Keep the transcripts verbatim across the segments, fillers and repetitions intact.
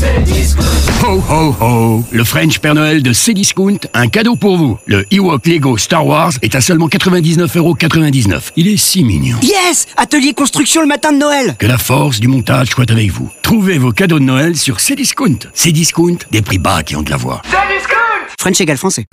Ho ho ho! Le French Père Noël de Cdiscount, un cadeau pour vous. Le Ewok Lego Star Wars est à seulement quatre-vingt-dix-neuf euros quatre-vingt-dix-neuf. Il est si mignon. Yes! Atelier construction le matin de Noël. Que la force du montage soit avec vous. Trouvez vos cadeaux de Noël sur Cdiscount. Cdiscount, des prix bas qui ont de la voix. Cdiscount! French égale français.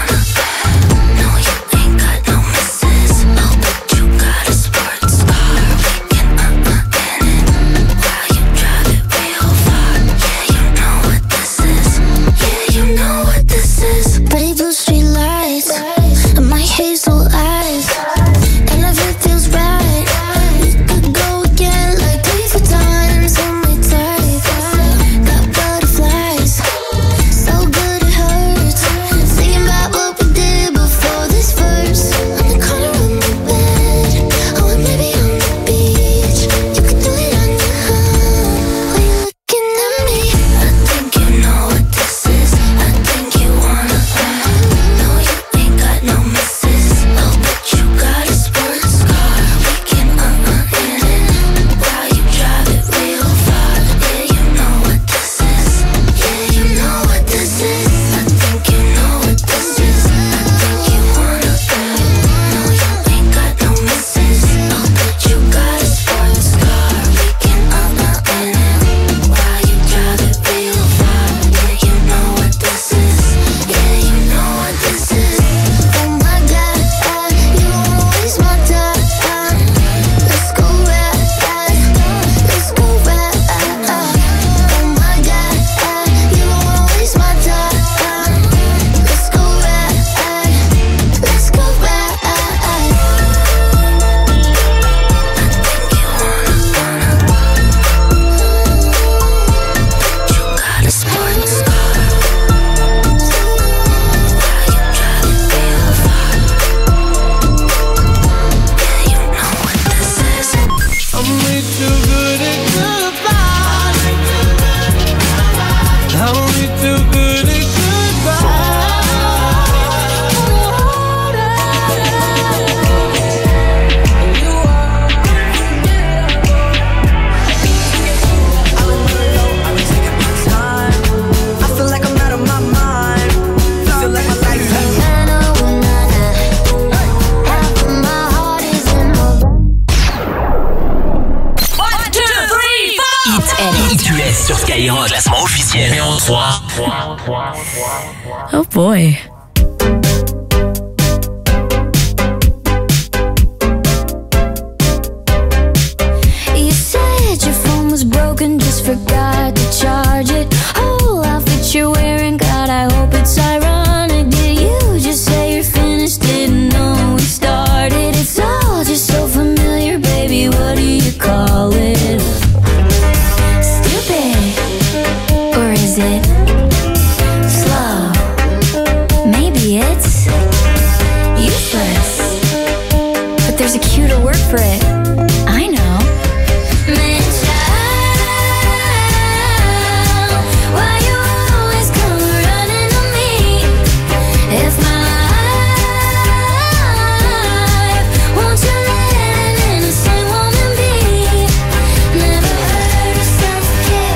Sur Skyrock, classement officiel numéro trois. Oh boy. You said your phone was broken, just forgot to charge it. Whole outfit you're wearing, God, I hope it's ironic. Did you just say you're finished? Didn't know we started. It's all just so familiar, baby. What do you call it? Is it slow? Maybe it's useless, but there's a cuter word for it. I know. Man, child, why you always come running to me? If my life, won't you let an innocent woman be? Never heard of self-care.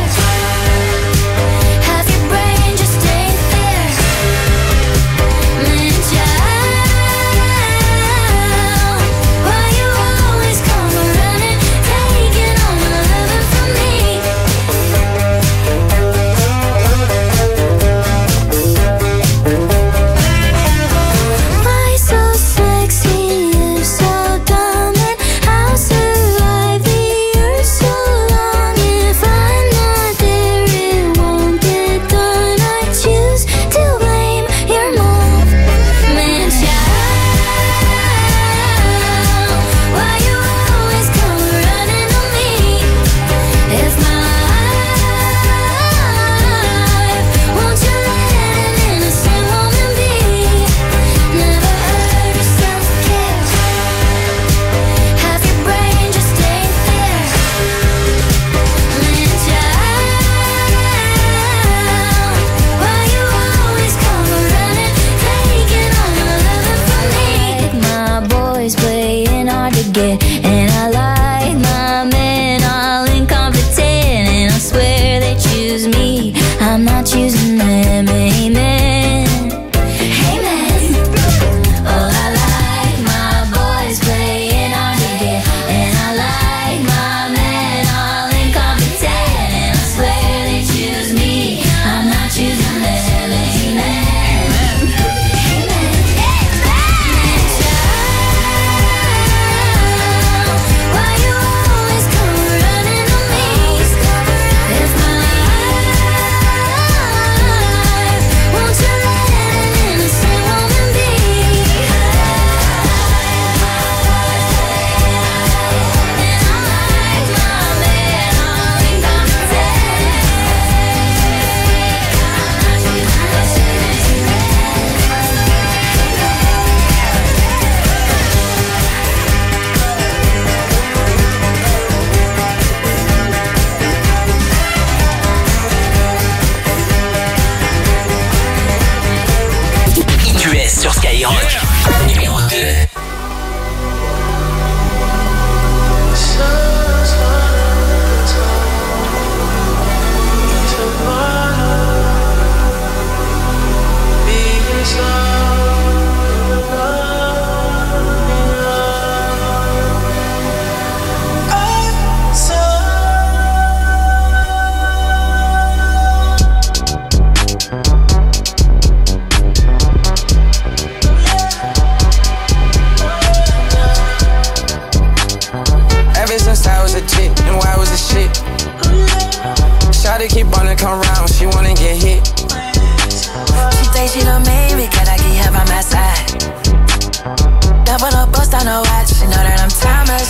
I'm not choosing them. Amen. Amen. Oh, I like my boys playing hard to get, and I like my men all incompetent, and I swear they choose me, I'm not choosing them. Amen. Sur Skyrock, numéro deux. Shawty keep wanna come round, she wanna get hit. She think she done made me, cause I keep her by my side. Double up, bust on her watch, she know that I'm timeless.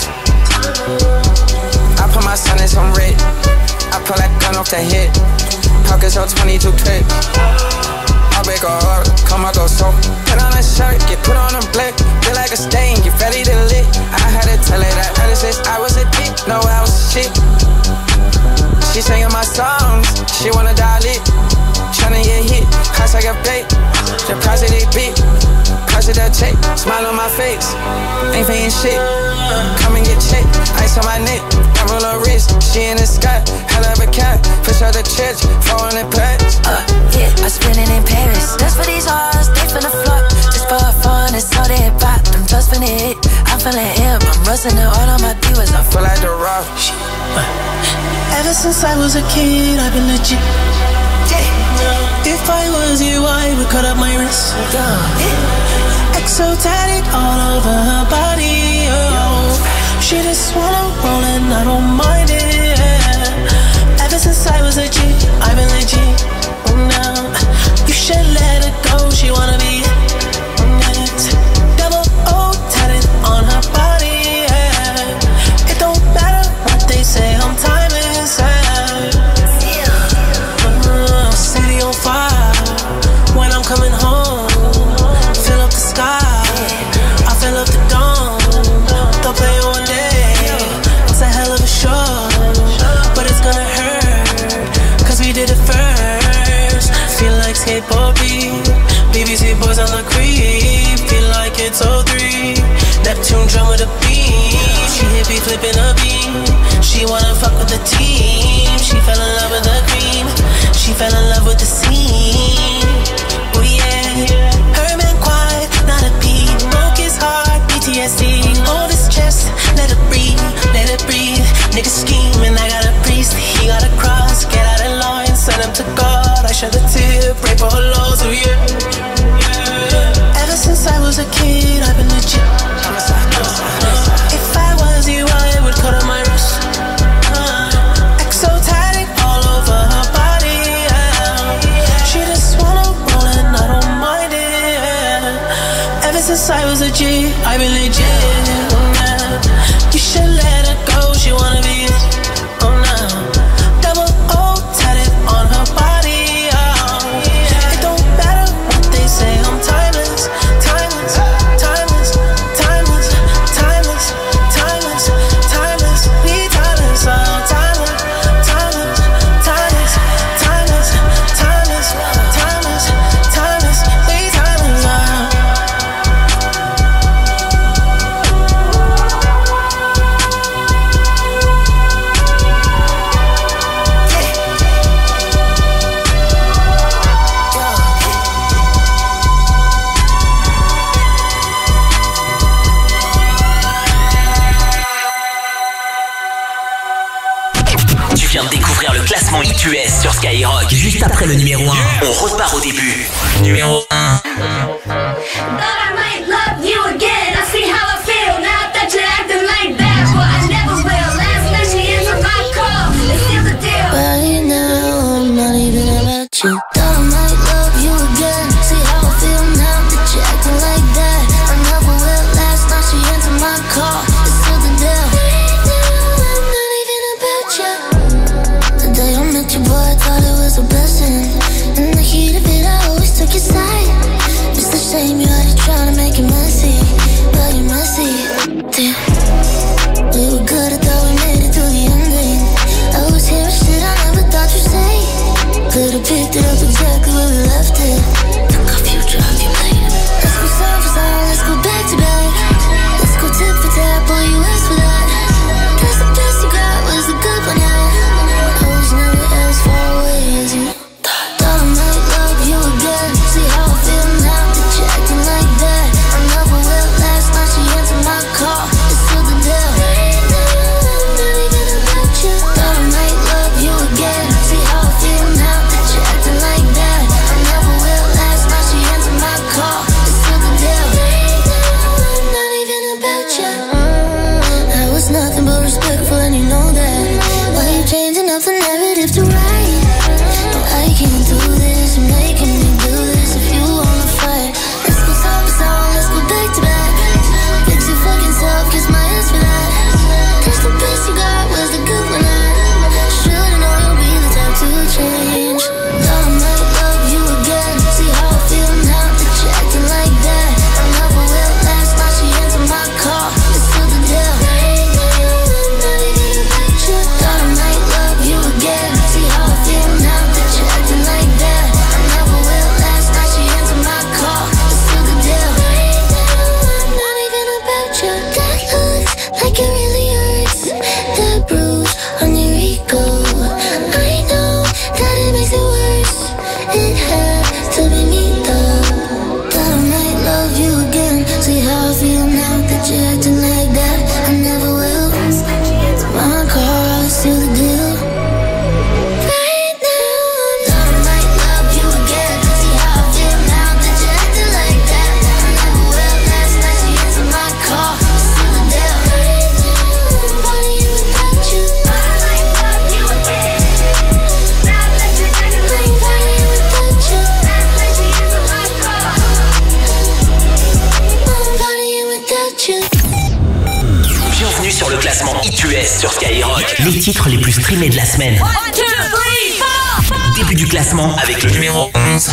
I put my son in some red, I pull that gun off the hip. Pockets so twenty-two clip. I break her heart, come I go so. Put on a shirt, get put on a blick. Feel like a stain, get ready to lit. I had to tell her that ever since I was a dick, no I was shit. She singing my songs, she wanna dial it. Tryna get hit, cost like a bait. The price of they beat, price of that check. Smile on my face, ain't paying shit. Come and get checked, ice on my neck. I roll her wrist, she in the sky. Hell of a cat, push out the church, four hundred packs. Uh, yeah, I spend it in Paris. That's for these hoes, they finna flop. Just for fun, it's all they pop. Them just finna hit, I'm feeling hip. I'm rusting it all on my divas. I feel like the rock. Ever since I was a kid, I've been legit. Yeah. If I was you, I would cut up my wrist. Yeah. Exo tatted all over her body. Oh. She just wanna roll and I don't mind it. Yeah. Ever since I was a G, I've been legit. Oh, now you should let her go. She wanna be next. Double O tatted on her body. Yeah. It don't matter what they say, I'm timeless. Uh, city on fire when I'm coming home. Fill up the sky, I fill up the dome. Don't play one day, it's a hell of a show. But it's gonna hurt, cause we did it first. Feel like skateboarding, B B C boys on the creep. Feel like it's oh three, Neptune drum with a beat. She hit me flipping a beat. She wanna fuck with the team. She fell in love with the cream. She fell in love with the scene. Oh yeah. Her man quiet, not a peep. Broke his heart, P T S D. Hold his chest, let it breathe, let it breathe. Nigga scheming, I got a priest. He got a cross, get out of line. Send him to God, I shed a tear. Pray for her lows, oh yeah, yeah. Ever since I was a kid, I've been legit. If I was you, I would cut on my wrist. Since I was a G, I've been legit. Yeah. You should let her go, she wanna be it. Oh no, double O tatted on her body. Oh. It don't matter what they say, I'm timeless, timeless, timeless, timeless, timeless, timeless, timeless. We timeless, oh timeless, timeless, timeless, timeless, timeless, timeless, timeless. We timeless, oh. Hit U S sur Skyrock. Juste après le numéro un, on repart au début. Numéro un. You thought I might love you again. See how I feel now that you're acting like that. I never will last. Now she entered my car. It's still the deal. Right now I'm not even about you. The day I met you, boy, I thought it was a blessing. In the heat of it, I always took your side. It's the shame you had to try to make it messy, but you're messy. Damn, we were good. I thought we made it to the ending. I was hearing shit I never thought you'd say. Could've picked it up exactly where we left it. Took off you, drop you later. Let's go side for side, let's go back to back. Let's go tip for tap, boy, you asked for that. Guess the best you got was the good one, yeah. I was never as far away as you thought. Thought I might love you again. See how I feel now that you're acting like that. I never will last. Now she entered my car. It's still the deal. Right now I'm not even about you. Thought I might love you again. See how I feel now. Like that, I never will last. Now she entered my car. It's still the deal. Right now I'm not even about you. I was nothing but respectful, and you know that. Why you changing up the narrative to right? No, I can't do this. You're making me do this. If you wanna fight, let's go side by side. Let's go back to back. Fix your fucking self. Kiss my ass for that. Cause the best you got was the good one. I should've known you'll be the type to change. Sur Skyrock, les titres les plus streamés de la semaine. One, two, three, four, four. Début du classement avec le numéro onze.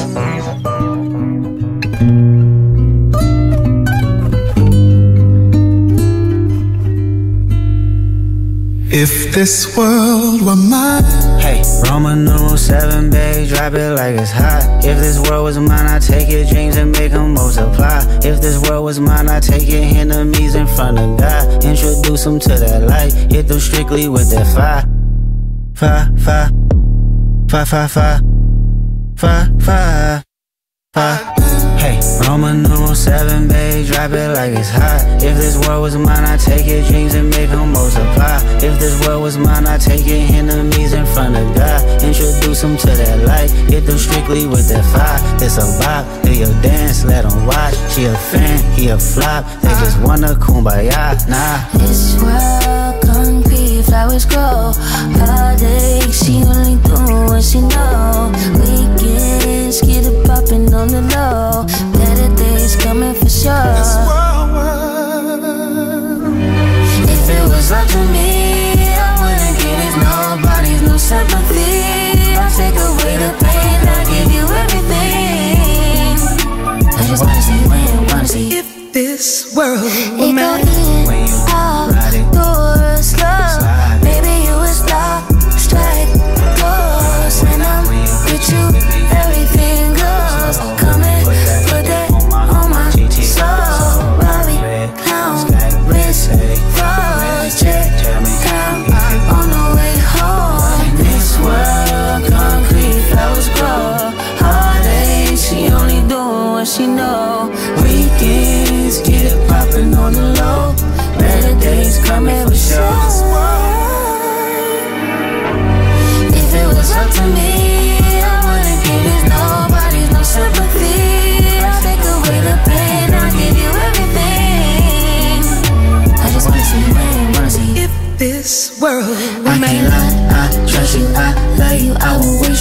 If this world were mine. Hey, Roman numeral seven, babe, drop it like it's hot. If this world was mine, I'd take your dreams and make them multiply. If this world was mine, I'd take your enemies in front of God. Introduce them to that light, hit them strictly with that fire. Fire, fire, fire, fire, fire, fire, fire, fire. Hey, Roman numeral seven, babe, drop it like it's hot. If this world was mine, I'd take your dreams and make them multiply. If this world was mine, I'd take your enemies in front of God. Introduce them to that light, hit them strictly with that fire. This a vibe, do your dance, let them watch. She a fan, he a flop, they just wanna kumbaya, nah. This world concrete, flowers grow. Heartache, she only do what she know. Weekends, get it poppin' on the low. Better days coming for sure. If it was up to me, I wouldn't give it nobody's no sympathy. I'll take away the pain, I'll give you everything. I just wanna see when, wanna see if this world were mine. When you out, doors slow, maybe you was lost, strike, go.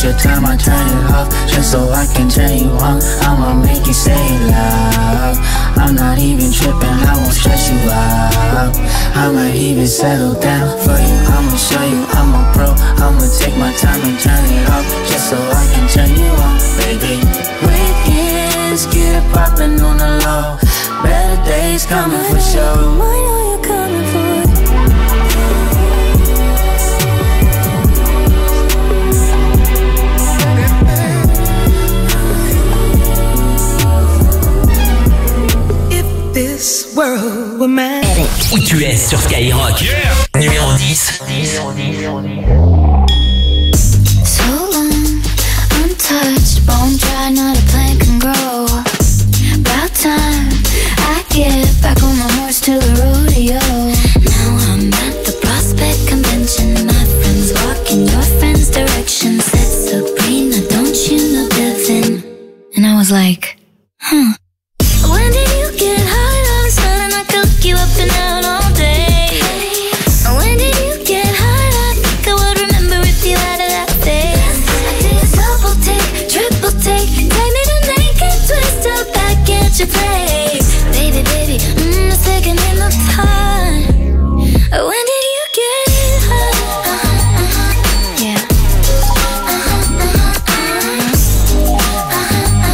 your time, I turn it off just so I can turn you on. I'ma make you say it loud. I'm not even tripping, I won't stress you out. I might even settle down for you. I'ma show you I'm a pro. I'ma take my time and turn it off just so I can turn you on, baby. Weekends get it poppin' on the low. Better days coming for sure. I know you're coming for it. This world were mad. Où tu es sur Skyrock? Yeah. Numéro dix. So long, untouched, bone dry, not a plant can grow. About time I get back on my horse to the rodeo. Now I'm at the Prospect Convention. My friends walk in your friend's direction. Said Sabrina, don't you know Devin? And I was like, huh. When did you get high all of a sudden? I could look you up and down all day. When did you get high? I think I would remember if you had it that day. I did a double take, triple take. Take me to naked, twist up back at your place. Baby, baby, mm, a second in the time. When did you get high? Uh-huh, uh-huh, yeah. Uh-huh, uh-huh, uh-huh.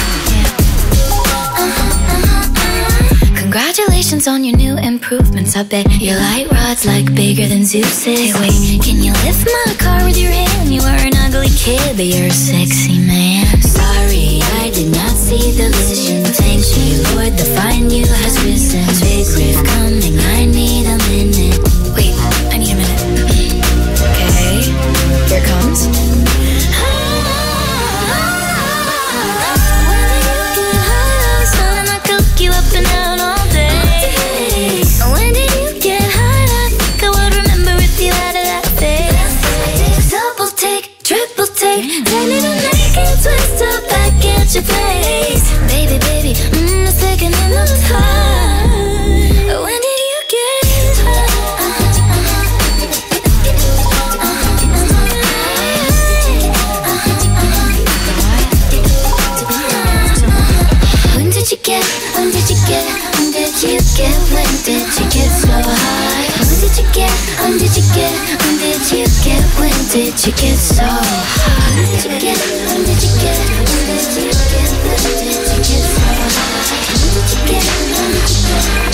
Congratulations on your new improvements. I bet your light rod's like bigger than Zeus's. Hey, wait, can you lift my car with your hand? You were an ugly kid, but you're a sexy man. Sorry, I did not see the vision. Thank you, Lord, the fine you has risen. Big riff coming, I need a minute. Wait, I need a minute. Okay, here it comes. You up and down all day. When did you get high? I think I would remember if you had it that day. Double take, triple take. Take me to naked, twist up back at your place. Baby, baby, mm, a second in the time. When did you get high? When did you get? When did you get? When did you get? When did you get so high? When did you get? When did you get? When did you get? When did you get so high? When did you get? When did you get? When did you get? When did you get so high? When did you get? When did you get?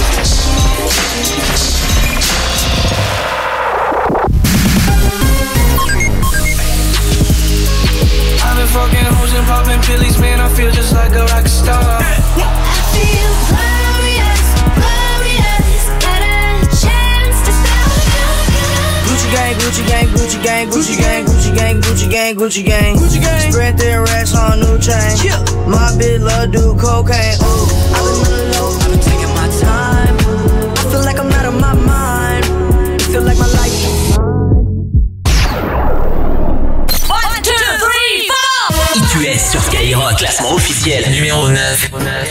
I've been fucking hoes and popping pillies, man. I feel just like a rock star. I feel glorious, glorious. Got a chance to start. Gucci gang, Gucci gang, Gucci gang, Gucci gang, Gucci gang, Gucci gang, Gucci gang, Gucci gang. Spread their racks on new chain. My bitch love do cocaine. Ooh, I've been on the low, I've been taking my time. I feel like I'm out of my mind. I feel like my life. One, two, three, four. Où tu es sur Skyrock, classement officiel numéro neuf.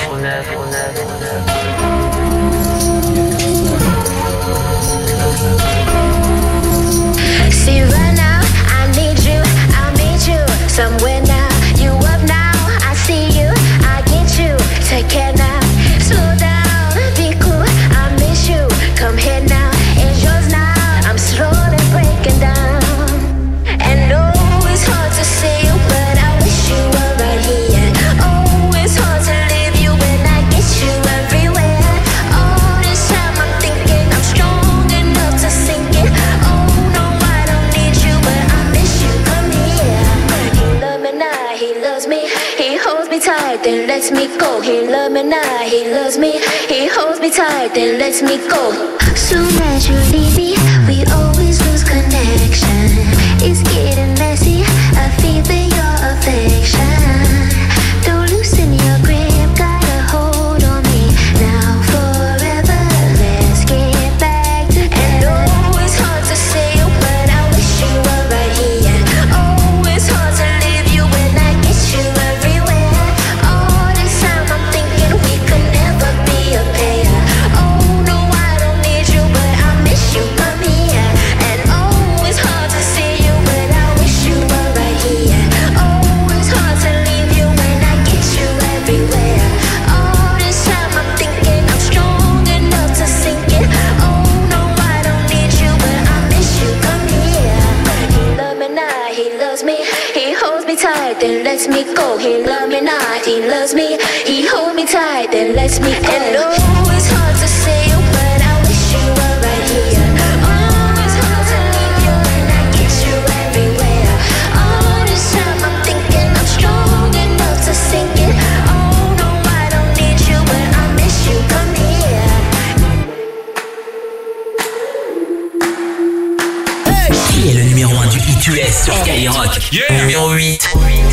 See right now, I need you, I'll meet you somewhere now. You up now, I see you, I get you. Take care now, slow down, be cool, I miss you. Come here now, it's yours now. I'm slowly breaking down. And oh, it's hard to see you, but I wish you were right here. Oh, it's hard to leave you when I get you everywhere. All this time I'm thinking I'm strong enough to sink it. Oh no, I don't need you, but I miss you. Come here. He loves me now, he loves me. He holds me tight, then lets me go. He loves me now, he loves me. He holds me tight, then lets me go. Soon as you leave me, we always lose connection. It's getting messy, I feel your affection. Don't loosen your grip, got a hold on me. Now forever, let's get back together. And oh, it's hard to say you, but I wish you were right here. Oh, it's hard to leave you when I get you everywhere. All this time I'm thinking we could never be a pair. Oh no, I don't need you, but I miss you. Come here. holds me tight, then lets me go. He loves me not, he loves me. He holds me tight, then lets me go. And oh, it's hard to say, but I wish you were right here. Oh, it's hard to leave you when I get you everywhere. All this time I'm thinking I'm strong enough to sink it. Oh no, I don't need you, but I miss you. Come here. Qui est le numéro un du hit U S sur Skyrock? Yeah. Numéro huit.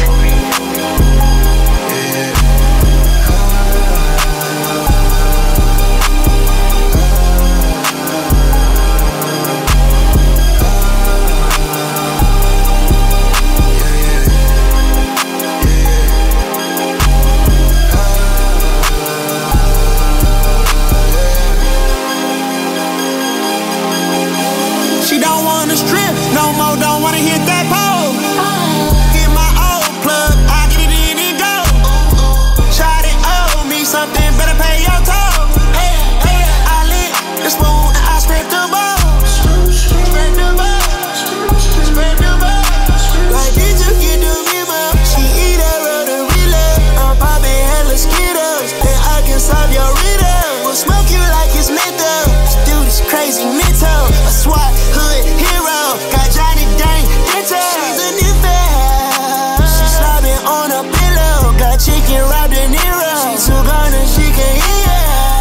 She don't wanna strip no more, don't wanna hit that pole. Get my old plug, I get it in and go. Shot it, owe me something, better pay your toll. Hey, hey, I lit the spoon and I scraped the balls. Scrape the balls, scrape the balls. Like did you get the memo? She eat that rotorilla. I'm popping hella Skittles, and I can solve your riddle. We'll smoke you like it's menthol. This dude is crazy mental. A SWAT hood hero, got Johnny Dang Dental. She's a new fan. She's slobbing on a pillow, got chicken wrapped in Nero. She's too gone and she can hear.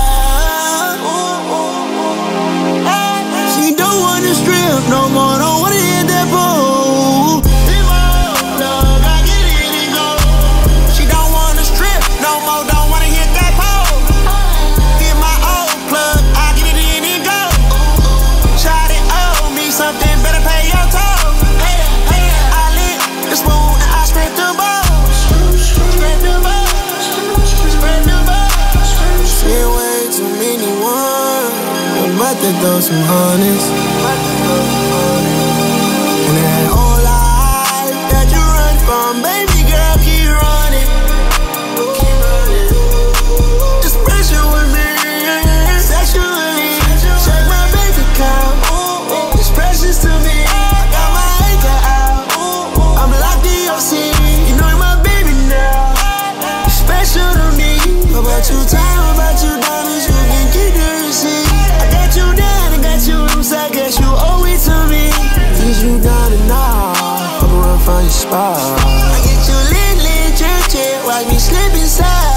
She don't wanna strip no more, don't wanna hit that pole. She don't wanna strip no more, don't wanna hit that pole. Get my old plug, I get it in and go. Shot it, owe me something, better pay your toll. Hey, hey, I lit the spoon and I scraped the balls. Scrape the balls, scrape the balls. Seen way too many ones, I'm about to throw some honeys. And that whole life that you run from, baby girl, keep running. Keep running. This pressure with me, sexually. Check my bank account. It's precious to me. I got my anchor out. I'm locked in your scene. You know you're my baby now. You're special to me. About you time, about you diamonds, you can keep the receipt. I got you down, I got you loose, I guess you owe it to me. Is you down and now? I'm run from your spot. I get you lit, lit, jet, jet, watch me slip inside.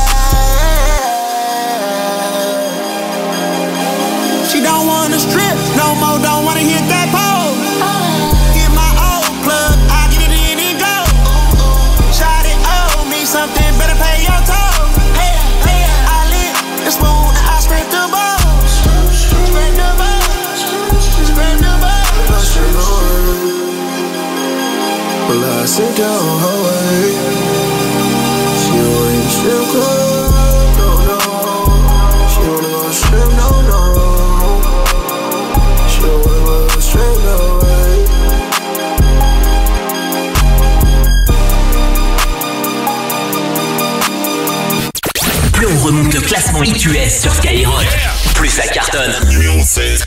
She don't wanna strip no more, don't wanna hit that pole. Get my old plug, I get it in and go. Shot it, owe me something, better pay your toll. Hey, hey, I lit the spoon and I scraped the balls. Scrape the balls, scrape the balls. Well, I sent her on her way. She wanna strip club, no, no. She wanna go strip, no, no. She wanna go straight, no way. Plus on remonte le classement hit U S sur Skyrock, plus ça cartonne. Numéro sept.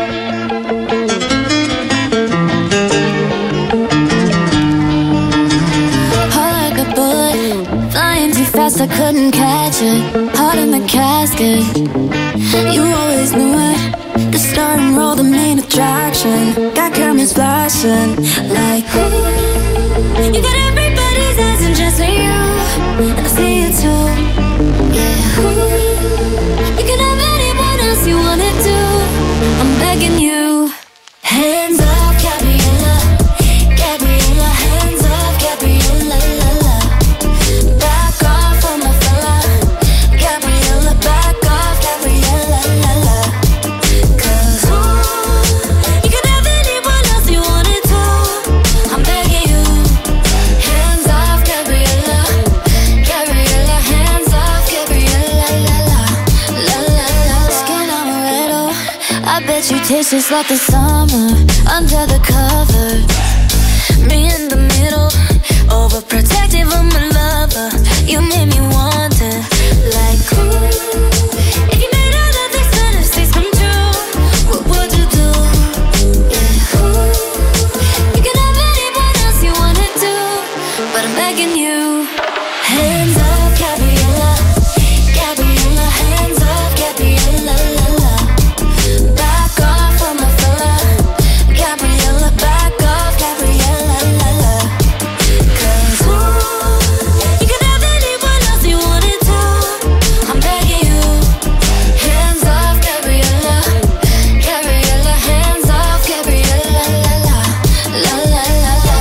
Like a bullet, flying too fast, I couldn't catch it. Heart in the casket, you always knew it. The star and roll, the main attraction. Got cameras flashing like ooh. You got everybody's eyes and just for you, and I see it too. Yeah, ooh. You can have anyone else you wanna do. I'm begging you. Hands up, Gabriella, Gabriella. Hands up, Gabriella, la la. Back off on my fella, Gabriella. Back off, Gabriella, la la. Cause ooh, you can have anyone else you wanted to. I'm begging you. Hands off, Gabriella, Gabriella. Hands off, Gabriella, la la, la la la. Skin amaretto, I bet you taste just like the summer under the cover. Me in the middle, overprotective of my lover. You made me wonder, like ooh, if you made all of these fantasies come true, what would you do? Yeah, ooh, you can have anyone else you wanna do, but I'm begging you. Hands up, Gabriella, Gabriella, hands up, Gabriella, la la. Back off on my fella, Gabriella, back off, Gabriella, la la. Cause ooh, you can have anyone else you wanted to. I'm begging you. Hands off, Gabriella, Gabriella, hands off, Gabriella, la la, la la la la.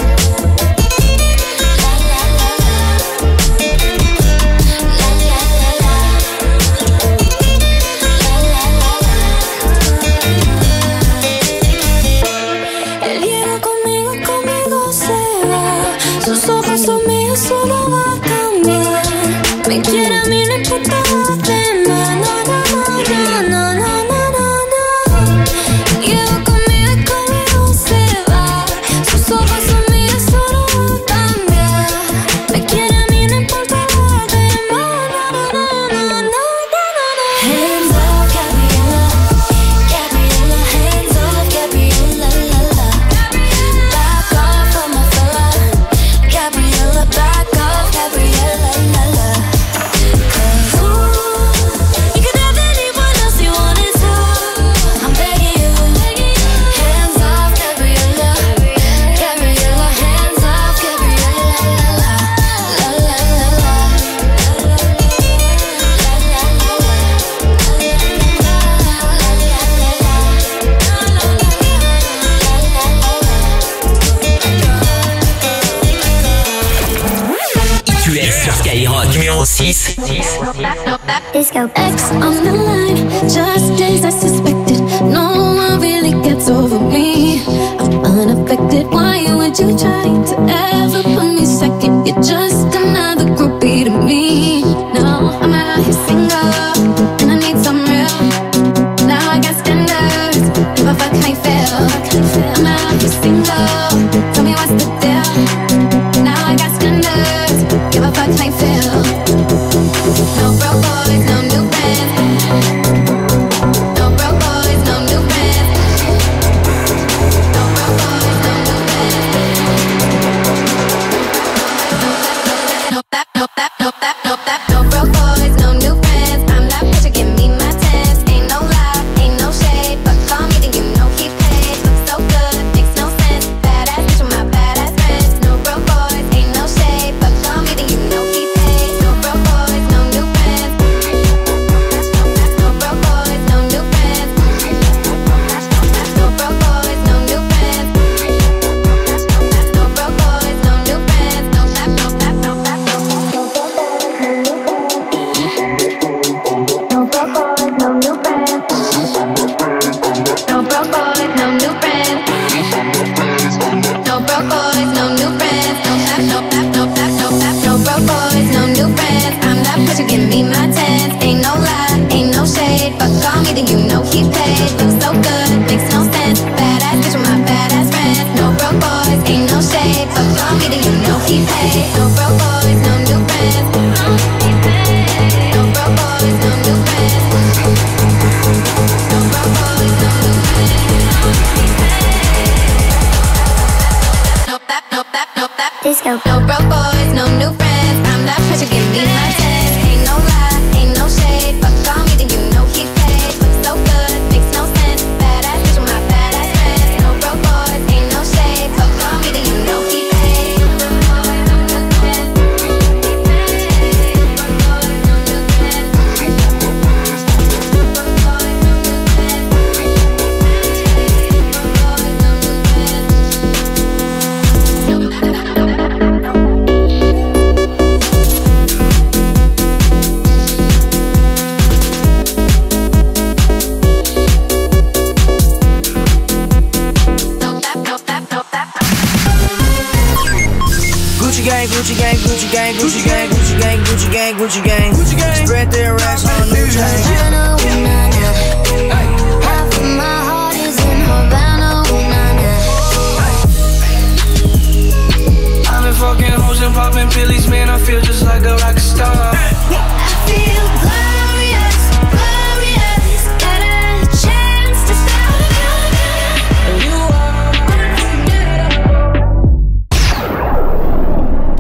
Él llega conmigo, conmigo se va. Sus ojos son míos, solo va a cambiar. Me quiere a mí, no importa lo demás. No, no, no, no, no, no, no, no. Llega conmigo y conmigo se va. Sus ojos son míos, solo va a cambiar. Me quiere a mí, no importa lo demás. No, no, no, no, no, no, no. Hands up, Gabriella, Gabriella, hands up, Gabriella, la la. Back off on my fella, Gabriella, back off, Gabriella, la la. Cause ooh, you can have anyone else you wanted to. I'm begging you. Hands off, Gabriella, Gabriella, hands off, Gabriella, la la, la la la la. I Q S sur Skyrock numéro six. Disco X on the line, just as I suspected. No one really gets over me. I'm unaffected. Why would you try to ever put me second? You're just another groupie to me. No, I'm out here single, and I need some real. Now I got standards. If I fuck, I fail. I'm out here single. Tell me what's the deal. Now I got standards. Give a fuck, I fail. No broke boys, no new friends. No broke boys, no new friends. No broke boys, no new friends. No that, no that, no that, no that. No broke boys, no new friends. I'm that bitch, give me my tens. Ain't no lie, ain't no shade, but call me then you know he paid. Looks so good, makes no sense. Badass bitch with my badass friends. No broke boys, ain't no shade, but call me then you know he paid. No broke boys, no new friends. No broke boys, no new friends. No broke boys, no new friends. No broke boys, no new friends. No that, no that, no that, no that. No broke boys, no new friends. No broke boys, no new friends. No broke boys, no new friends. No that, no that, no that, no that. No broke boys, no new friends. I'm that bitch, give me my tens. Ain't no lie, ain't no shade, but call me then you know he paid. Looks so good, makes no sense. Badass bitch with my badass friends. No broke boys, ain't no shade, but call me then you know he paid. No broke boys, no new friends. No broke boys, no new friends. No broke boys, no new friends. No that, no that, no that. Disco. No broke boys, no new friends. I'm that pressure, give me my tens. Ain't no lie, ain't no shade, but call me then you know he paid. Looks so good, makes no sense. Badass bitch with my badass friends. No broke boys, ain't no shade, but call me then you know he paid. No broke boys, no new friends. No broke boys, no new friends. No broke boys, no new friends. Gucci gang, Gucci gang, Gucci gang, Gucci gang, Gucci gang, Gucci gang, Gucci gang, Gucci gang. Spread their racks on new chain. Half of my heart is in Havana, ooh, nah, nah. I've been fucking hoes and popping pillies, man. I feel just like a rock star. I feel glorious, glorious. Got a chance to start again. You are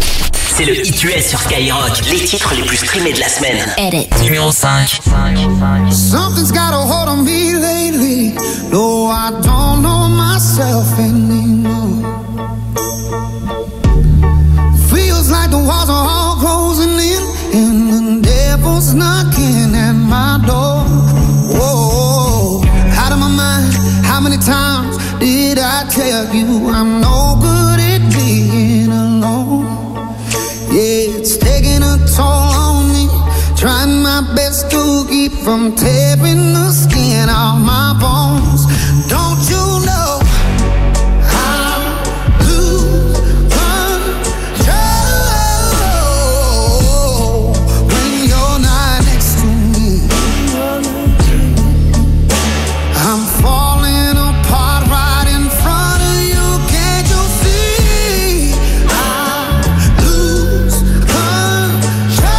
C'est le Hit U S sur Skyrock. Les titres les plus streamés de la semaine. Edit. Numéro cinq. Something's got a hold on me lately. No, I don't know myself anymore. Feels like the walls are all closing in, and the devil's knocking at my door. Whoa, out of my mind. How many times did I tell you I'm no good at being alone? Yeah, it's taking a toll on me. Trying my best to keep from tearing the skin off my bones. Don't you know I lose control when you're not next to me? I'm falling apart right in front of you. Can't you see? I lose control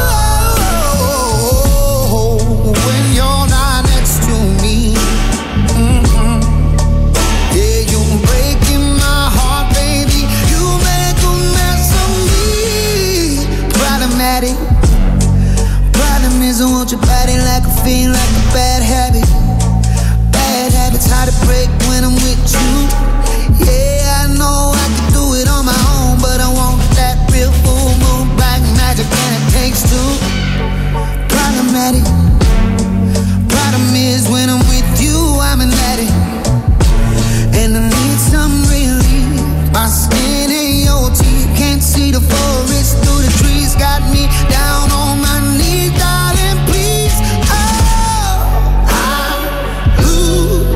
when you're not next to me. Mm-hmm. Yeah, you're breaking my heart, baby. You make a mess of me. Problematic. Problem is I want your body like a fiend, like a bad habit. Bad habits hard to break when I'm with you. Yeah, I know I can do it on my own, but I want that real full moon black magic, and it takes two. Problematic. Problem is when I'm with you, I'm an addict, and I need some relief. My skin ain't your teeth, can't see the forest through the trees. Got me down on my knees, darling, please. Oh, I lose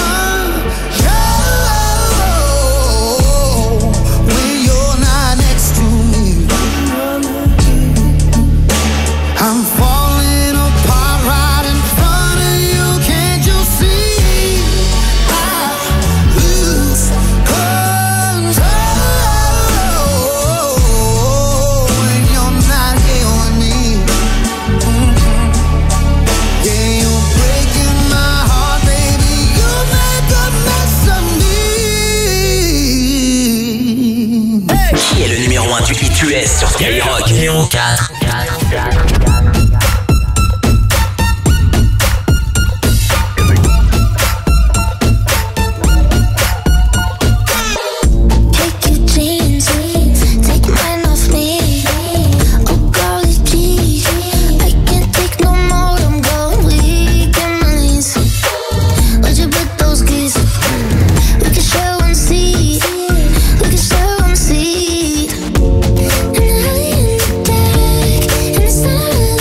control when you're not next to me. I'm falling apart right in front of you. Can't you see? I lose control when you're not here with me. Mm-hmm. Yeah, you're breaking my heart, baby. You make a mess of me. Qui est le numéro un du Hit U S sur Skyrock? Numéro quatre. Take your jeans, take mine off me. Oh, golly, please. I can't take no more. I'm going weak in my knees. Where'd you put those keys? We can share one seat. We can share one seat. And I in the dark, and it's not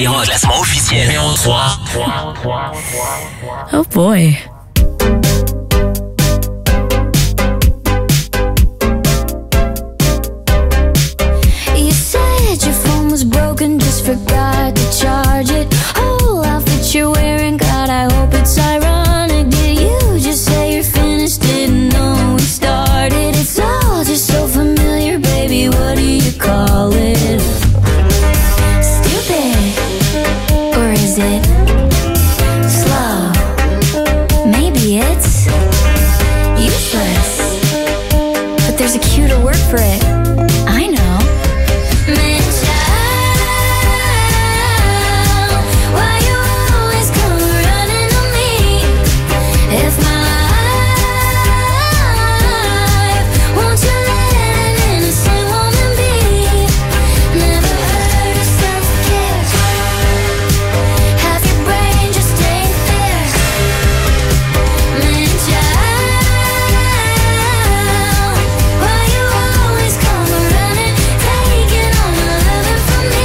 Skyrock, classement officiel. Numéro trois. Oh boy. You said your phone was broken, just forgot to charge it. Whole outfit you're wearing, God, I hope it's ironic. Did you just say you're finished? Didn't know we started. It's all just so familiar, baby. What do you call it? Stupid, or is it slow? Maybe it's useless, but there's a cuter word for it. I know. Man, child, why you always come running to me? If my life, won't you let an innocent woman be? Never heard of self-care. Half your brain just ain't there. Man, child, why you always come running, taking all my loving from me?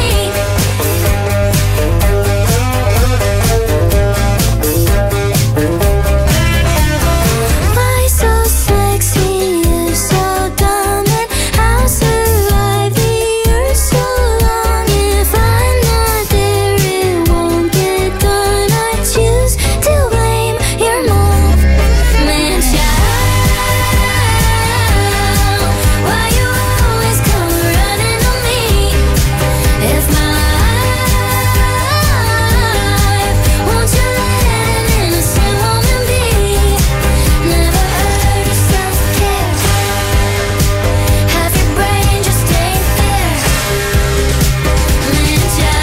Why so sexy, you so dumb, and how survive the earth so long? If I'm not there, it won't get done. I choose to blame your mom. Man, child, why you always come running to me? If my life, won't you let an innocent woman be? Never heard of self-care. Half your brain just ain't there. Man,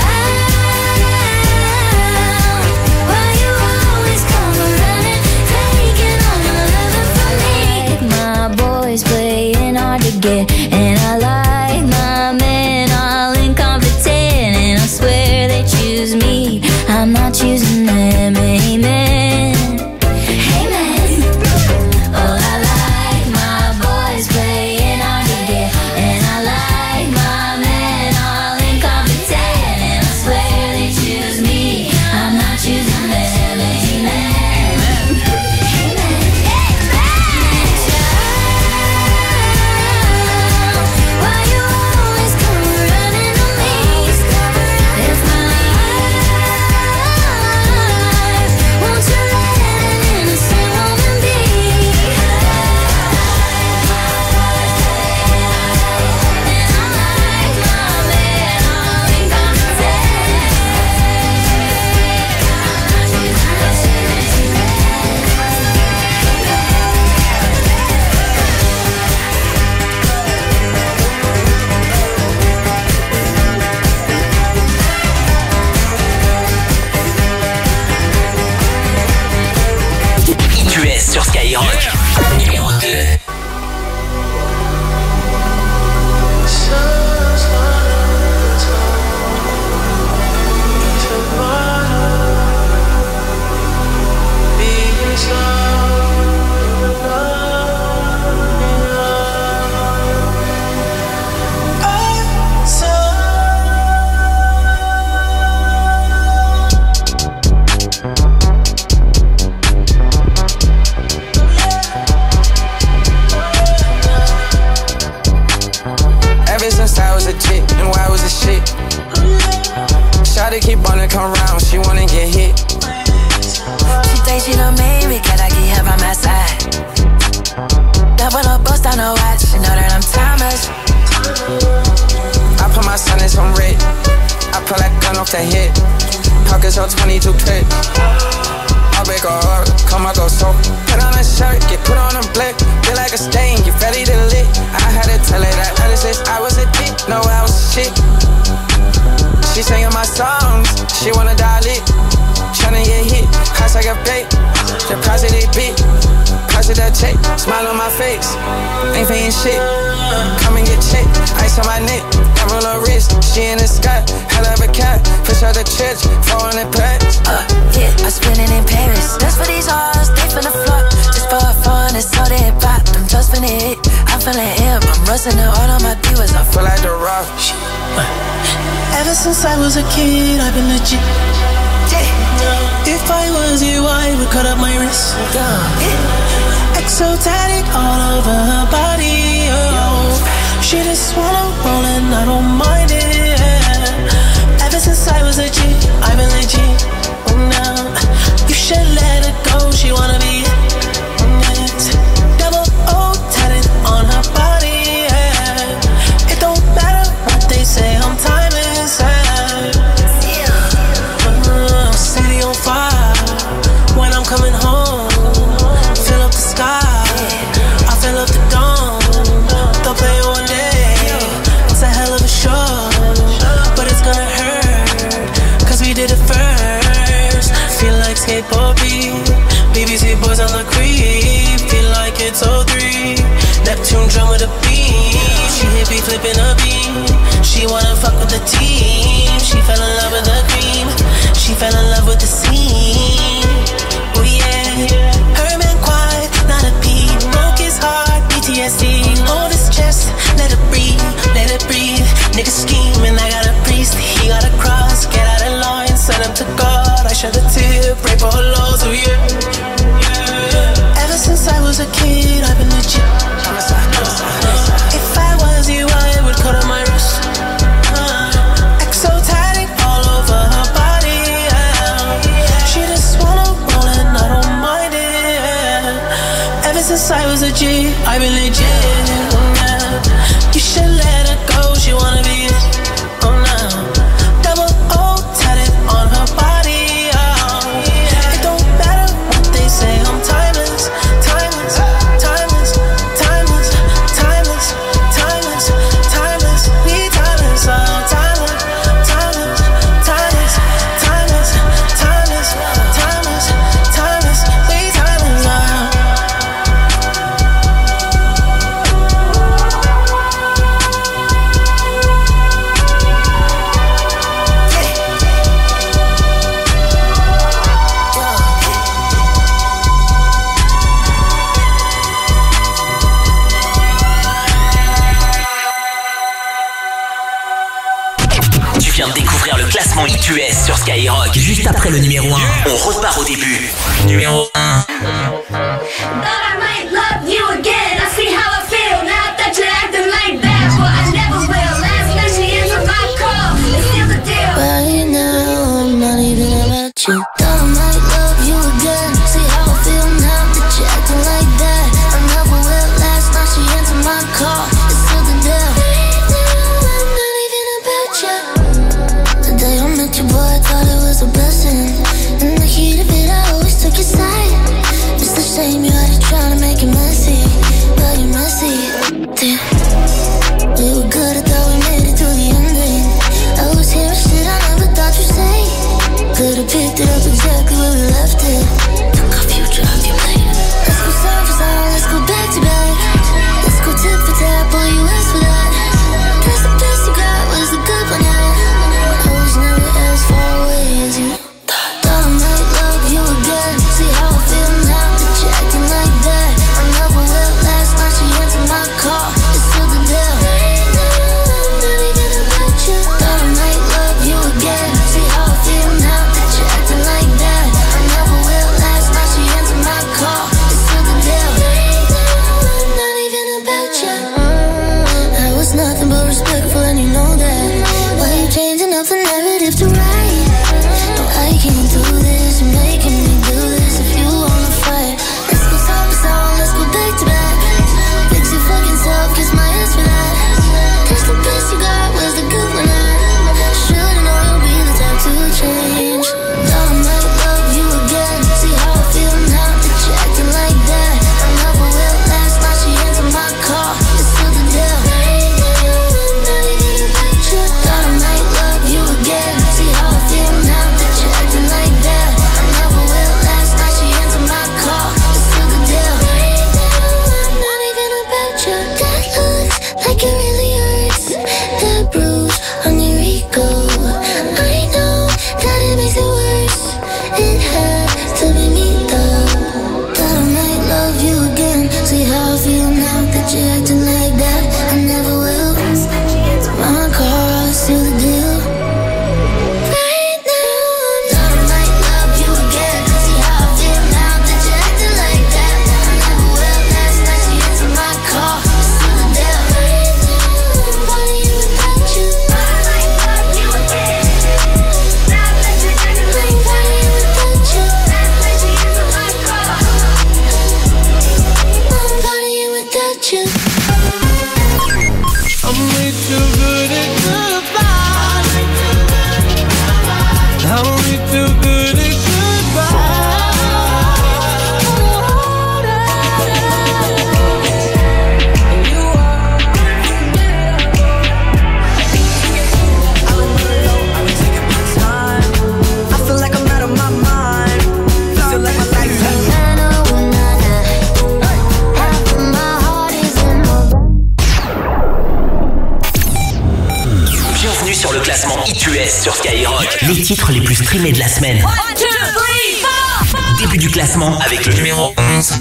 child, why you always come running, taking all my loving from me? My boys playing hard to get, and I like my men all incompetent, and I swear they choose me, I'm not choosing them. Amen. Amen. Oh, I like my boys playing hard to get, and I like my men all incompetent, and I swear they choose me, I'm not choosing them. Amen. Why you always come running to me? If my life, won't you let an innocent woman be? And I like my man all incompetent. Tu es sur Skyrock. Numéro deux. Ever since I was a chick, knew I was a shit. Shawty keep wanna come round, she wanna get hit. She thinks she done made me, can I get her by my side? Double up, bust down the watch, she know that I'm timeless. I put my son in some red. I pull that gun off the hip. Pockets on twenty-two clip. I'll break her heart, come I go so. Put on a shirt, get put on a blick. Feel like a stain, get ready to lit. I had to tell her that ever since I was a dick, no I was shit. She singing my songs, she wanna die lit. Tryna get hit, cost like a bait. The price of they beat, price of that check. Smile on my face, ain't paying shit. Come and get checked, ice on my neck. Emerald on wrist, she in the sky. Hell of a cat, push out the church, four hundred packs. Uh, yeah, I spend it in Paris. That's for these hoes, they finna flop. Just for fun, it's all they pop. I'm just finna hit, I'm feeling imp. I'm rusting the all on my divas. I Feel like the rock. Ever since I was a kid, I've been legit. If I was you, I would cut up my wrist. Exotic all over her body. Oh, she just wanna roll and I don't mind it. Ever since I was a G, I've been legit. Oh, now you should let her go. She wanna be it. Double O tatted on her body. Yeah. It don't matter what they say. I'm timeless. Yeah. Uh, city on fire. When I'm coming home, fill up the sky. I fill up the dome. They'll play one day. It's a hell of a show, but it's gonna hurt, cause we did it first. Feel like skateboard beat, B B C boys on the creep. Feel like it's oh three, Neptune drum with a beat. She hit me flipping a beat. She wanna fuck with the team. She fell in love with the cream. She fell in love with the scene. Oh yeah, her man quiet, not a peep. Broke his heart, P T S D. Hold his chest, let it breathe, let it breathe. Nigga scheming, I got a priest. He got a cross, get out of line, send him to God. I shed a tear, pray for her lows, oh yeah. Ever since I was a kid, I've been legit. If I was you, I would cut on my wrist. Exotic all over her body. She just wanna roll and I don't mind it. Ever since I was a G, I've been legit. You should let her go, she wanna be it. Oh no, double O tatted on her body. Oh, it don't matter what they say, I'm timeless, timeless, timeless, timeless, timeless, timeless, timeless, we timeless, oh, timeless, timeless, timeless, timeless, timeless, timeless, timeless, we timeless, oh. Tu viens de découvrir le classement I T U S sur Skyrock. Juste après le numéro un, on repart au début. Numéro un. Right now, I'm not even about you. Thought I might love you again. See how I feel now that you're acting like that. I never will last. Now she answered my call. It's still the deal. Right now, I'm not even about you. The day I met you, boy, I thought it was a blessing. In the heat of it, I always took your side. It's the shame you had to try to make it messy, but you're messy. Damn, we were good. I thought we made it to the ending. I was hearing shit I never thought you'd say. Could've picked it up exactly where we left it. Took our future off your plate. Let's go side for side, let's go back to back. Let's go tip for tap, boy, you asked for that. Guess the best you got was the good one, yeah. I was never as far away as you thought. Thought I might love you again. See how I feel now that you're acting like that. I never will last, now she answered my call. It's still the deal. Right now, I'm not even about you. Thought I might love you again. See how I feel now that you're acting like that. I never will last, now she answered my call. It's still the deal. Right now, I'm not even about you. I was nothing but respectful and you know that. Why you changing up the narrative to right? No, I can't do this, you're making me do this. If you wanna fight, let's go side by side, let's go back to back. Fix your fucking self, kiss my ass for that. Cause the best you got was the good one. I should've known you'll be the type to change. Thought I might love you again. See how I feel now that you're acting like that. I never will last, now she answered my call. It's still the deal. Right now, I'm not even about you. Thought I might love you again. See how I feel now that you're acting like that. I never will last, now she answered my call. It's still the deal. Right now, I'm not even about you. That looks like it really hurts. That bruise on your ego, I know that it makes it worse. It had to be me though. Thought I might love you again. See how I feel now that you're acting like that. I never will. My car, I'll seal the deal. sur Skyrock. Les titres les plus streamés de la semaine. one, two, three, four, four. Début du classement avec le numéro onze.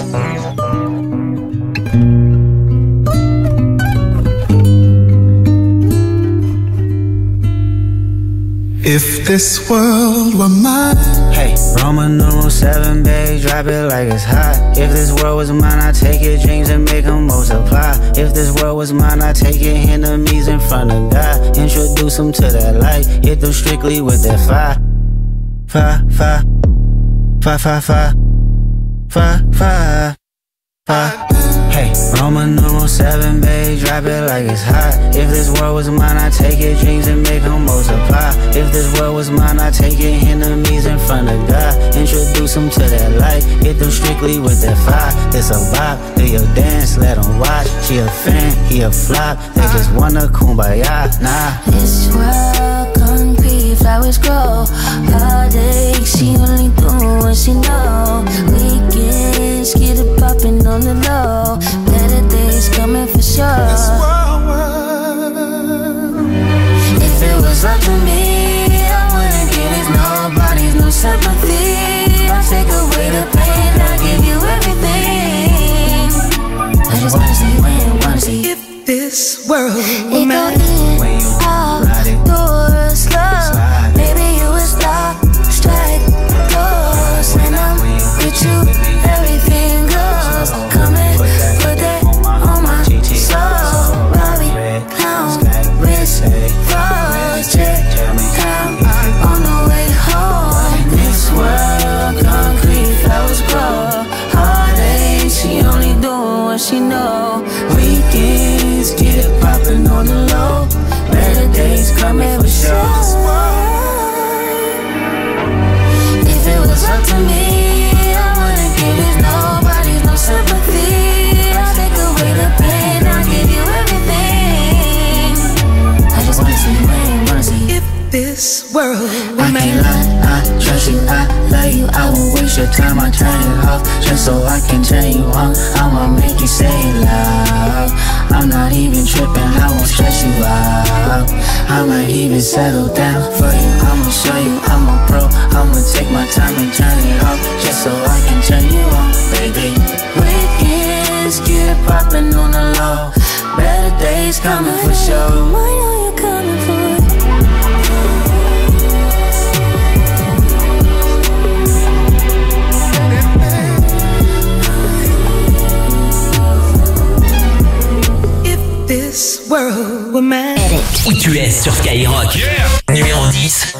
If this world were mine. Hey, Roman numeral seven, babe, drop it like it's hot. If this world was mine, I'd take your dreams and make them multiply. If this world was mine, I'd take your enemies in front of God. Introduce them to that light, hit them strictly with that fire. Fire, fire, fire, fire, fire, fire, fire, fire. Hey, Roman numeral seven, babe, drop it like it's hot. If this world was mine, I'd take your dreams and make them multiply. If this world was mine, I'd take your enemies in front of God. Introduce them to that light, hit them strictly with that fire. It's a vibe, do your dance, let them watch. She a fan, he a flop, they just wanna kumbaya, nah. This world concrete, flowers grow. Heartache, she only do what she know. Weekends, get it poppin' on the low. Better days coming for sure. If it was up to me, I wouldn't give this nobody's no sympathy. I'll take away the pain, I'll give you everything. I just wanna see when, wanna see if this world were it mine. go in, out, door, slow. Maybe you would stop, strike, close. When I'm with you, everything goes. Come and put that on my soul. Robbie, clown, wrist, froze, check, down, on the way home. This world, concrete, flowers grow. Heartache, she only doing what she know. Weekends, get it poppin' on the low. Better days coming for sure. If it was up to me, I wouldn't give this nobody's no sympathy. I'll take away the pain, I'll give you everything. I just wanna see when, wanna see if this world were I mine. can't lie, I trust you, I love you. I won't waste your time, I turn it off just so I can turn you on. I'ma make you say it loud. I'm not even tripping, I won't stress you out. I might even settle down for you. I'ma show you I'm a pro. I'ma take my time and turn it off just so I can turn you on, baby. Weekends, get it poppin' on the low. Better days coming for sure. I know you're coming for it. This world were mine. I tu es sur Skyrock. Yeah. Numéro dix.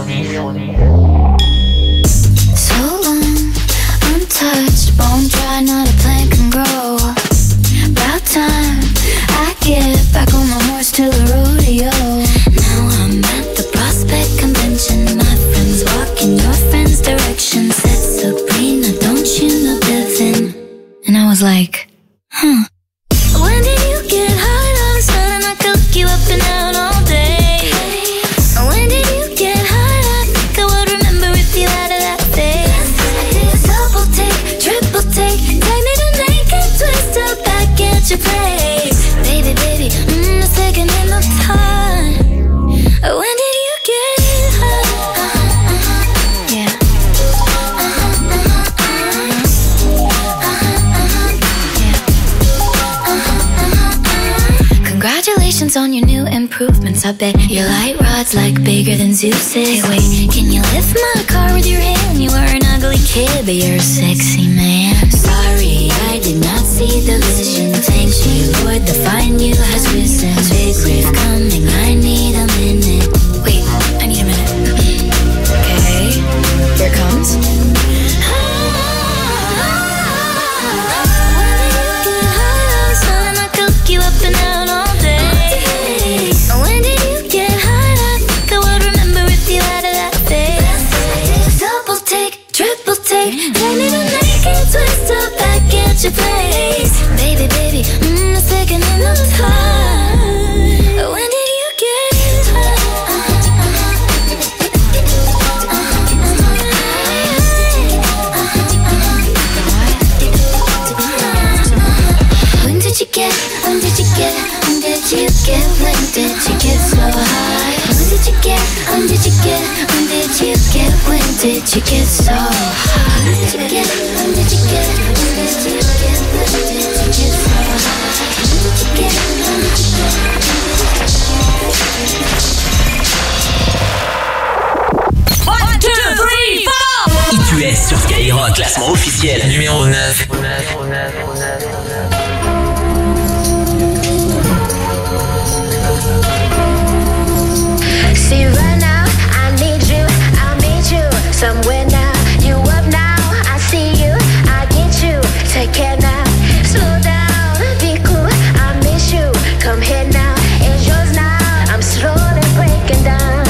So long, untouched, bone dry, not a plant can grow. About time I get back on my horse to the rodeo. Now I'm at the Prospect Convention. My friends walk in your friend's direction. Said Sabrina, don't you know Devin? And I was like, huh. When did you get high on the sun and I cook you up and out all day? When did you get high? I think I would remember if you had it that day. Double take, triple take, take me to naked, twist up back at your place. Baby, baby, mm, it's taking enough time. When did you get high? Uh-huh, uh-huh, yeah. Uh-huh, uh-huh, uh-huh. Uh-huh, uh-huh, yeah. Congratulations on your new improvements. I bet your light rod's like bigger than Zeus's. Hey, wait, can you lift my car with your hand? You were an ugly kid, but you're a sexy man. Sorry, I did not see the vision. Thanks you, Lord, the fine you has risen. Big riff coming, I need a minute. Wait, I need a minute. Okay, here it comes. You up and out all day. When did you get high? I think I would remember if you had it that day. Double take, triple take, take me to naked, you get so high? When did you get, when did you get, when did you get, when did you get so high? When did you get, when did you get, one, two, three, four I T U S sur Skyrock, classement officiel numéro neuf. See right now, I need you, I'll meet you somewhere now. You up now, I see you, I get you. Take care now, slow down, be cool, I miss you. Come here now, it's yours now. I'm slowly breaking down.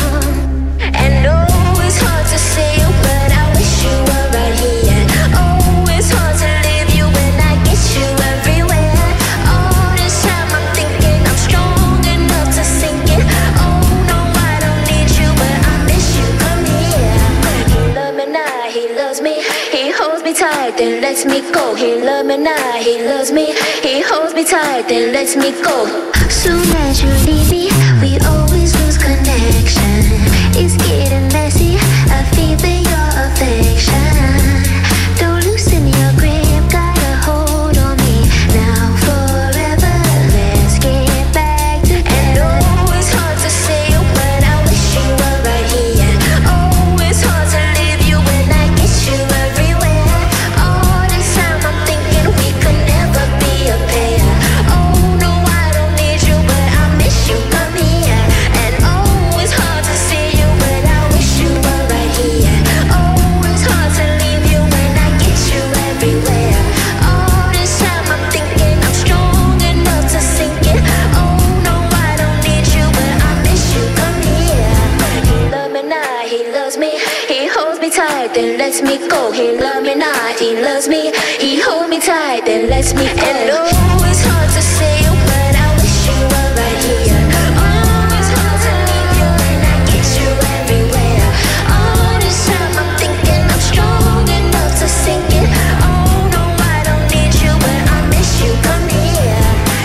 And oh, it's hard to see you, but I wish you were right here. Oh, it's hard to leave you when I get you everywhere. All this time I'm thinking I'm strong enough to sink it. Oh no, I don't need you, but I miss you. Come here. He love me now, he loves me. He holds me tight, then lets me go. He love me now, he loves me. He holds me tight, then lets me go. Soon as you leave me, we always lose connection. It's getting messy, I feel your affection. Don't loosen your grip, got a hold on me. Now forever, let's get back together. And oh, it's hard to say you, but I wish you were right here. Oh, it's hard to leave you when I get you everywhere. All this time I'm thinking we could never be a pair. Oh no, I don't need you, but I miss you. Come here. And oh, it's hard to see you, but I wish you were right here. Oh, it's hard to leave you when I get you everywhere. All this time I'm thinking I'm strong enough to sink it. Oh no, I don't need you, but I miss you. Come here. He love me now, he loves me. He holds me tight, then lets me go. He love me now, he loves me. He holds me tight, then lets me go. And oh, it's hard to say you, but I wish you were right here. Oh, it's hard to leave you when I get you everywhere. All this time I'm thinking I'm strong enough to sink it. Oh no, I don't need you, but I miss you. Come here.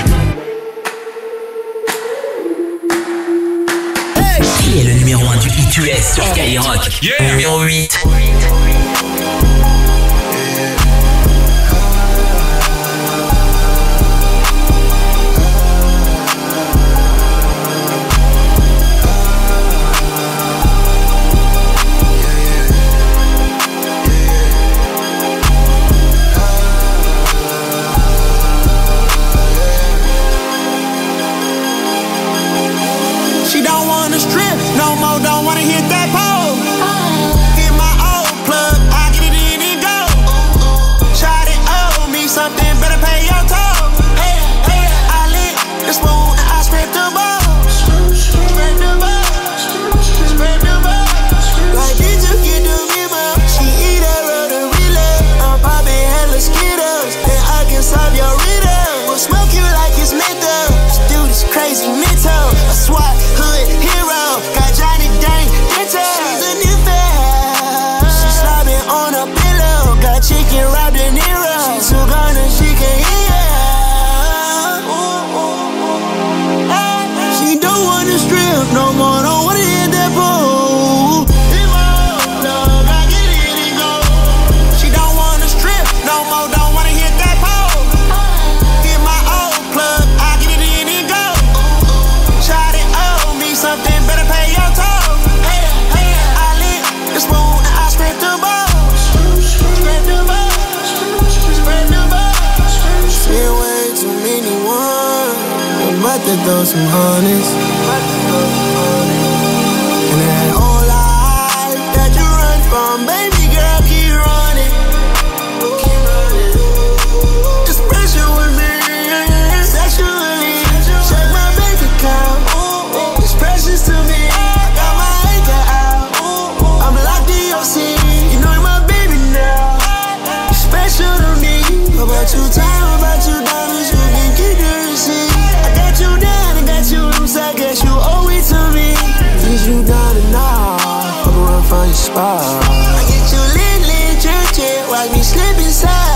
Qui est le numéro un du I T U S sur Skyrock? Numéro huit. She don't wanna strip no more, don't wanna hit that pole. Get my old plug, I get it in and go. Try to owe me something, better pay your toll. Hey, hey, I lit the spoon and I scraped the balls. Scrape the balls, scrape the balls. Like did you get the memo? She eat that road relay. I'm popping hella Skittles, and I can solve your riddle. We'll smoke you like it's menthol. This dude is crazy mental. A SWAT hood hero, got Johnny Dang Dental. She's a new fan. She's slobbing on a pillow, got chicken wrapped in Nero. She's so gone and she can hear. She don't wanna strip no more, don't wanna hit that pole. Hit my old plug, I get it and go. She don't wanna strip no more, don't wanna hit that pole. Get my old plug, I get it in and go. Try to owe me something, better pay your toll. Hey, hey, I lit the spoon and I scraped the balls. Scrape the balls, scrape the balls. Seen way too many ones, I'm about to throw some honeys. And that whole life that you run from, baby girl, keep running. Keep running. It's pressure with me, sexually. Check my bank account, it's precious to me. I got my anchor out, I'm locked in your scene. You know you're my baby now, you're special to me. About you time, about you diamonds, you can keep the receipt. I got you down, I got you loose, I guess you owe it to me. Is you down and out, I'm run for your spot. I get you lit, lit, church, it, watch me slip inside.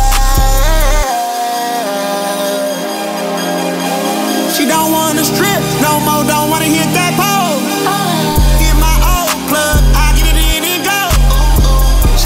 She don't wanna strip no more, don't wanna hit that pole. Get my old plug, I get it in and go.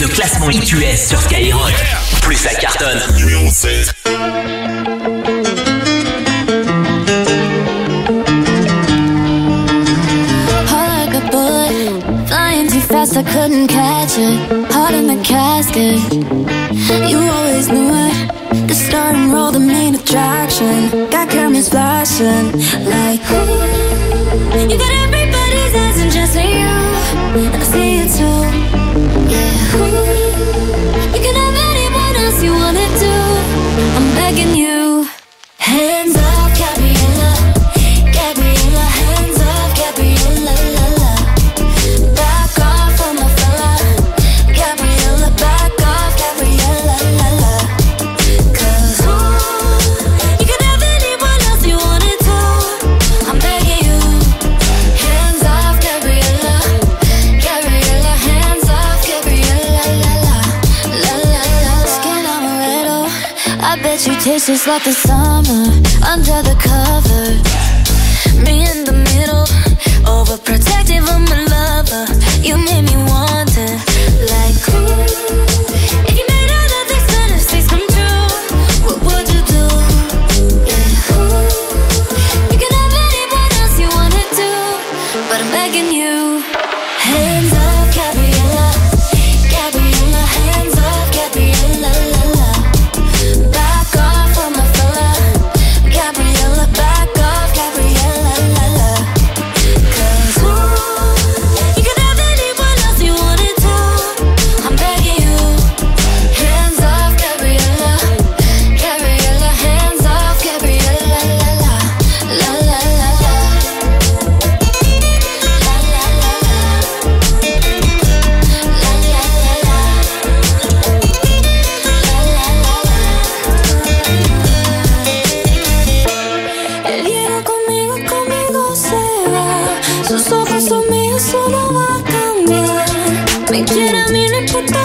le classement I T U S sur Skyrock. Plus ça cartonne. Numéro sept. Fast, I couldn't catch it. Heart in the casket. You always knew it. The star and roll, the main attraction. Got cameras flashing like ooh. You got everybody's eyes and just me you. And I see it too. Yeah. Ooh. You can have anyone else you wanna do. I'm begging you. Hands off, Gabriella. Gabriella, hands off, Gabriella. La, la. You taste just like the summer under the cover. Me in the middle, overprotective of my lover. You made me want it, like ooh. If you made all of these fantasies come true, what would you do? Yeah, ooh. You can have anyone else you wanna do, but I'm begging you. Hands up, Gabriella. Gabriella, hands up, Gabriella. La, la. Solo va a cambiar. Me quiere a mí, no importa